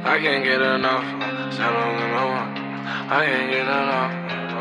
I can't get enough. I can't get enough.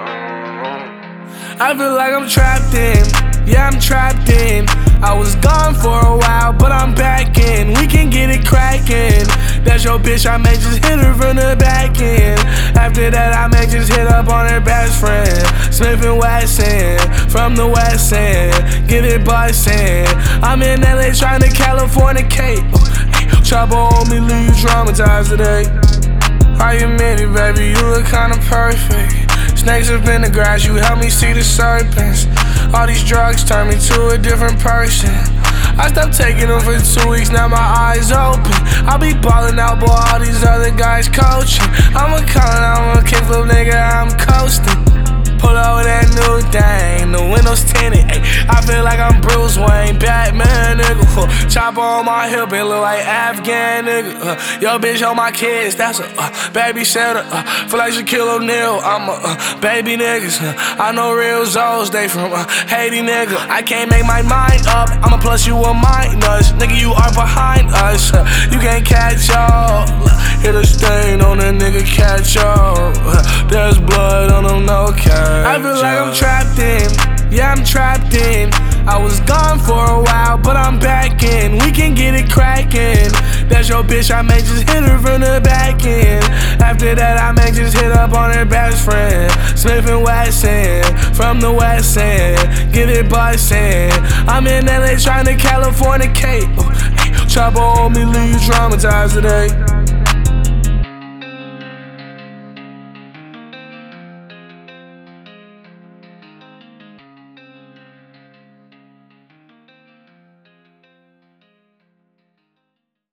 I feel like I'm trapped in, yeah, I'm trapped in. I was gone for a while, but I'm back in. We can get it crackin'. That's your bitch, I may just hit her from the back end. After that, I may just hit up on her best friend, Smith and Wesson, from the West End. Get it bustin'. I'm in LA trying to Californicate. Trouble on me, leave you traumatized today. I admit it, baby, you look kinda perfect. Snakes up in the grass, you help me see the serpents. All these drugs turn me to a different person. I stopped taking them for 2 weeks, now my eyes open. I'll be ballin' out, boy, all these other guys coaching. I'm a kickflip nigga, I'm coasting. Pull over that new thing, the windows tinted. Ay, I feel like I'm Bruce Wayne, Batman, nigga. Chopper on my hip, it look like Afghan, nigga. Yo, bitch, on my kids, that's a babysitter. Feel like Shaquille O'Neal, I'm a baby niggas. I know real Zoes, they from Haiti, nigga. I can't make my mind up, I'ma plus you a minus. Nigga, you are behind us, you can't catch up. Hit a stain on a nigga, catch up. There's blood on them, no catch. I feel like I'm trapped in, yeah, I'm trapped in. I was gone for a while, but I'm back in. We can get it crackin'. That's your bitch, I may just hit her from the back end. After that, I may just hit up on her best friend, Smith and Wesson, from the West End. Get it bustin'. I'm in LA trying to Californicate. Trouble on me, leave you traumatized today.